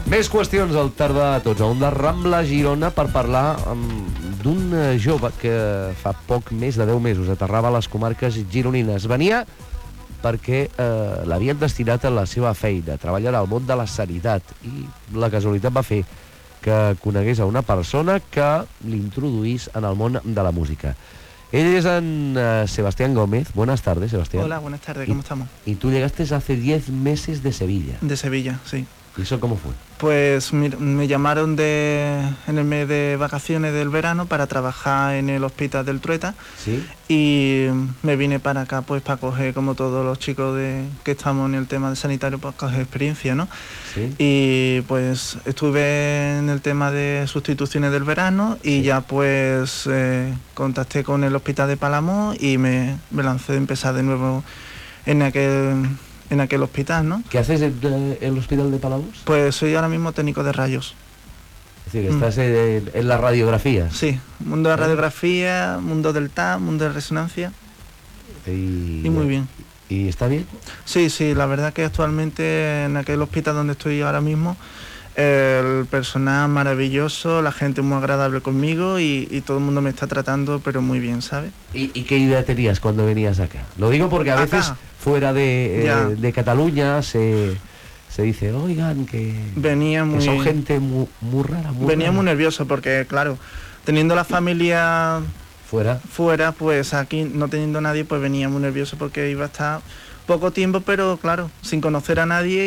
Més qüestions al Tarda a Tots. A Onda Rambla, Girona, per parlar d'un jove que fa poc més de 10 mesos aterrava a les comarques gironines. Venia perquè l'havien destinat a la seva feina, treballar al món de la sanitat, i la casualitat va fer que conegués a una persona que l'introduís en el món de la música. Él es Sebastián Gómez. Buenas tardes, Sebastián. Hola, buenas tardes, ¿cómo estamos? Y tú llegaste hace 10 meses de Sevilla. De Sevilla, sí. ¿Y eso cómo fue? Pues me llamaron en el mes de vacaciones del verano para trabajar en el hospital del Trueta. ¿Sí? Y me vine para acá pues para coger, como todos los chicos que estamos en el tema de sanitario, para coger experiencia, ¿no? Sí. Y pues estuve en el tema de sustituciones del verano y sí. Ya pues contacté con el hospital de Palamós y me lancé a empezar de nuevo en aquel hospital, ¿no? ¿Qué haces en el hospital de Palamós? Pues soy ahora mismo técnico de rayos. Es decir, estás en la radiografía. Sí, mundo de radiografía, mundo del TAC, mundo de resonancia. Y muy bien. ¿Y está bien? Sí, la verdad que actualmente en aquel hospital donde estoy ahora mismo, el personal maravilloso, la gente muy agradable conmigo y todo el mundo me está tratando pero muy bien, ¿sabes? ¿Y qué idea tenías cuando venías acá? Lo digo porque a veces fuera de Cataluña se dice, oigan, que son gente muy rara. Venía muy nervioso porque, claro, teniendo la familia fuera, pues aquí no teniendo nadie, pues venía muy nervioso porque iba a estar poco tiempo, pero claro, sin conocer a nadie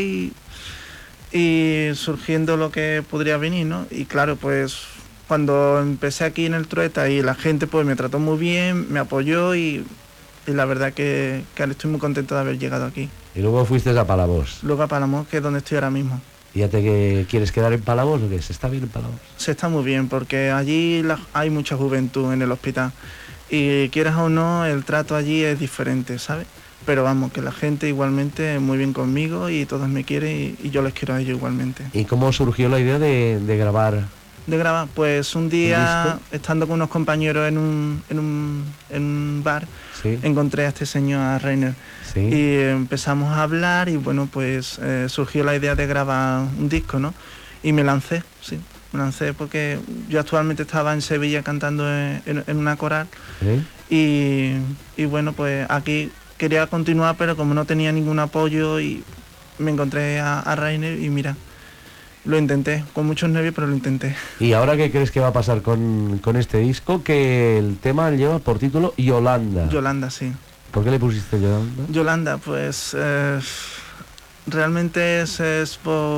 y surgiendo lo que podría venir, ¿no? Y claro, pues cuando empecé aquí en el Trueta y la gente pues me trató muy bien, me apoyó y la verdad que estoy muy contento de haber llegado aquí. Y luego fuiste a Palamós. Luego a Palamós, que es donde estoy ahora mismo. ¿Y ya quieres quedar en Palamós o qué? ¿Se está bien en Palamós? Se está muy bien porque allí hay mucha juventud en el hospital y quieras o no, el trato allí es diferente, ¿sabes? Pero vamos, que la gente igualmente muy bien conmigo y todos me quieren y yo les quiero a ellos igualmente. ¿Y cómo surgió la idea de grabar? De grabar, pues un día, estando con unos compañeros en un bar, ¿sí? Encontré a este señor, a Reiner, ¿sí? Y empezamos a hablar y bueno, pues surgió la idea de grabar un disco, ¿no? Y me lancé, sí, me lancé porque yo actualmente estaba en Sevilla cantando en una coral, ¿sí? Y bueno, pues aquí quería continuar, pero como no tenía ningún apoyo y me encontré a Reiner y mira, lo intenté, con muchos nervios, pero lo intenté. ¿Y ahora qué crees que va a pasar con este disco? Que el tema lleva por título Yolanda. Yolanda, sí. ¿Por qué le pusiste Yolanda? Yolanda, pues realmente es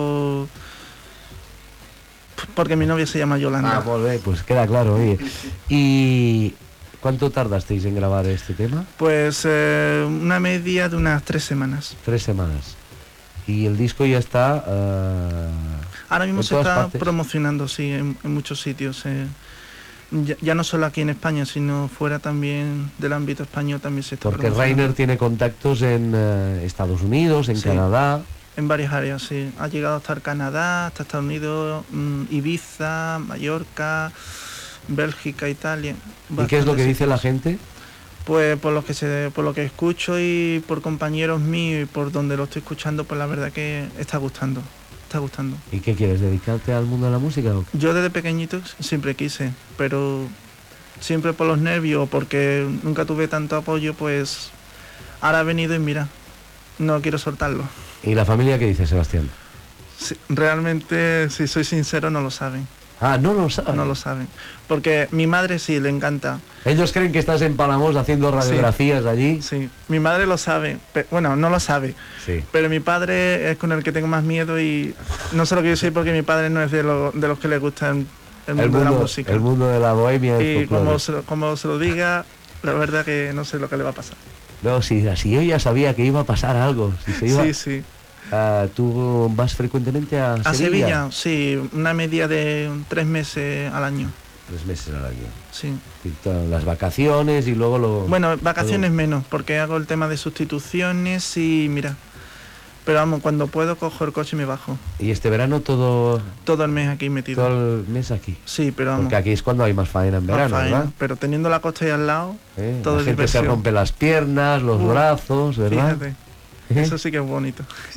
porque mi novia se llama Yolanda. Pues queda claro, oye. ¿Y cuánto tardasteis en grabar este tema? Pues una media de unas 3 semanas. 3 semanas. Y el disco ya está... ahora mismo se está promocionando, sí, en muchos sitios. Ya no solo aquí en España, sino fuera también del ámbito español también se está promocionando. Porque Reiner tiene contactos en Estados Unidos, en Canadá. En varias áreas, sí. Ha llegado hasta Canadá, hasta Estados Unidos, Ibiza, Mallorca, Bélgica, Italia. ¿Y qué es lo que dice la gente? Pues por lo que escucho y por compañeros míos y por donde lo estoy escuchando, pues la verdad que está gustando. ¿Y qué quieres, dedicarte al mundo de la música o qué? Yo desde pequeñito siempre quise, pero siempre por los nervios, porque nunca tuve tanto apoyo, pues ahora ha venido y mira, no quiero soltarlo. ¿Y la familia qué dice, Sebastián? Sí, realmente, si soy sincero, no lo saben. Ah, no lo saben. No lo saben. Porque mi madre sí le encanta. Ellos creen que estás en Palamós haciendo radiografías allí. Sí, mi madre lo sabe. Bueno, no lo sabe. Sí. Pero mi padre es con el que tengo más miedo y no sé lo que yo soy porque mi padre no es de los que le gusta el mundo de la música. El mundo de la bohemia. Y como se lo diga, la verdad que no sé lo que le va a pasar. No, si yo ya sabía que iba a pasar algo. Sí. ¿Tú vas frecuentemente a Sevilla? A Sevilla, sí, una media de 3 meses al año. 3 meses al año. Sí. Las vacaciones y luego Bueno, vacaciones menos, porque hago el tema de sustituciones y mira. Pero vamos, cuando puedo cojo el coche y me bajo. ¿Y este verano todo el mes aquí metido? Todo el mes aquí. Sí, pero vamos. Porque aquí es cuando hay más faena en verano, ¿verdad? Pero teniendo la costa ahí al lado, todo la es gente diversión. se rompe las piernas, los brazos, ¿verdad? Fíjate, eso sí que es bonito.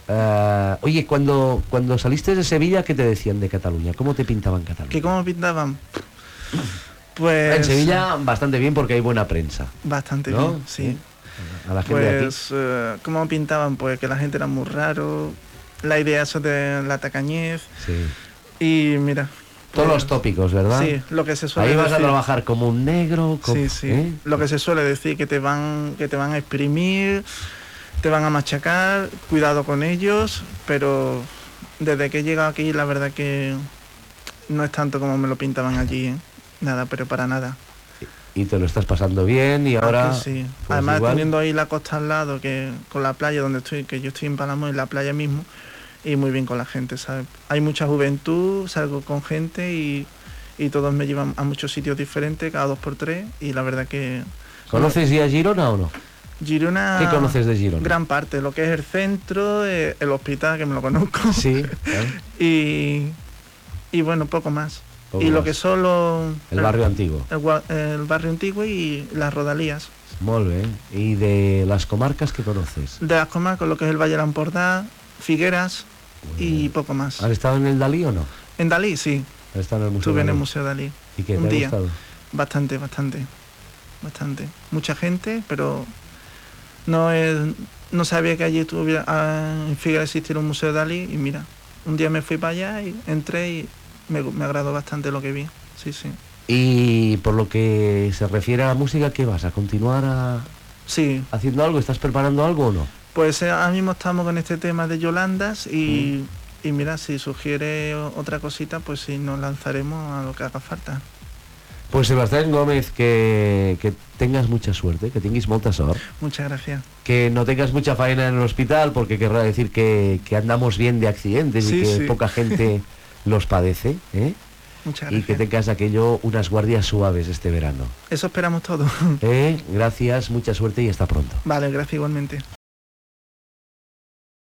Oye, cuando saliste de Sevilla, ¿qué te decían de Cataluña? ¿Cómo te pintaban Cataluña? ¿Qué cómo pintaban? Pues... En Sevilla bastante bien porque hay buena prensa. Bastante ¿no? bien, sí. A la gente de aquí. ¿Cómo pintaban? Pues que la gente era muy raro, la idea eso de la tacañez. Sí. Y mira... Todos los tópicos, ¿verdad? Sí, lo que se suele decir. Ahí vas decir. a trabajar como un negro. Sí, sí. Lo que se suele decir, que te van a exprimir, te van a machacar, cuidado con ellos, pero desde que he llegado aquí la verdad que no es tanto como me lo pintaban allí, ¿eh? Nada, pero para nada. Y te lo estás pasando bien y ahora... Sí. Pues además igual... teniendo ahí la costa al lado, que con la playa donde estoy, que yo estoy en Palamos, en la playa mismo, y muy bien con la gente, ¿sabes? Hay mucha juventud, salgo con gente y todos me llevan a muchos sitios diferentes, cada 2x3, y la verdad que... ¿Conoces ya Girona o no? Girona... ¿Qué conoces de Girona? Gran parte, lo que es el centro, el hospital, que me lo conozco. Sí. Y bueno, poco más. Poco y lo más. que son los... El barrio antiguo. El barrio antiguo y las rodalías. Molt bé. ¿Y de las comarcas qué conoces? De las comarcas, lo que es el Valle de Lampordà, Figueras y poco más. ¿Has estado en el Dalí o no? En Dalí, sí. ¿Has estado en el museo? Estuve en el Museo Dalí. ¿Y qué? Un ¿Te ha día. gustado? Bastante. Mucha gente, pero no sabía que allí en Figueras existiera un Museo Dalí, y mira, un día me fui para allá y entré y me agradó bastante lo que vi. Sí, sí. Y por lo que se refiere a la música, ¿qué vas? ¿A continuar Sí. haciendo algo? ¿Estás preparando algo o no? Pues ahora mismo estamos con este tema de Yolandas y mira, si sugiere otra cosita, pues sí, nos lanzaremos a lo que haga falta. Pues Sebastián Gómez, que tengas mucha suerte, que tengas molta sort. Muchas gracias. Que no tengas mucha faena en el hospital, porque querrá decir que andamos bien de accidentes Sí, y que sí. poca gente los padece, ¿eh? Muchas Y gracias. que tengas aquello, unas guardias suaves este verano. Eso esperamos todos. Gracias, mucha suerte y hasta pronto. Vale, gracias igualmente.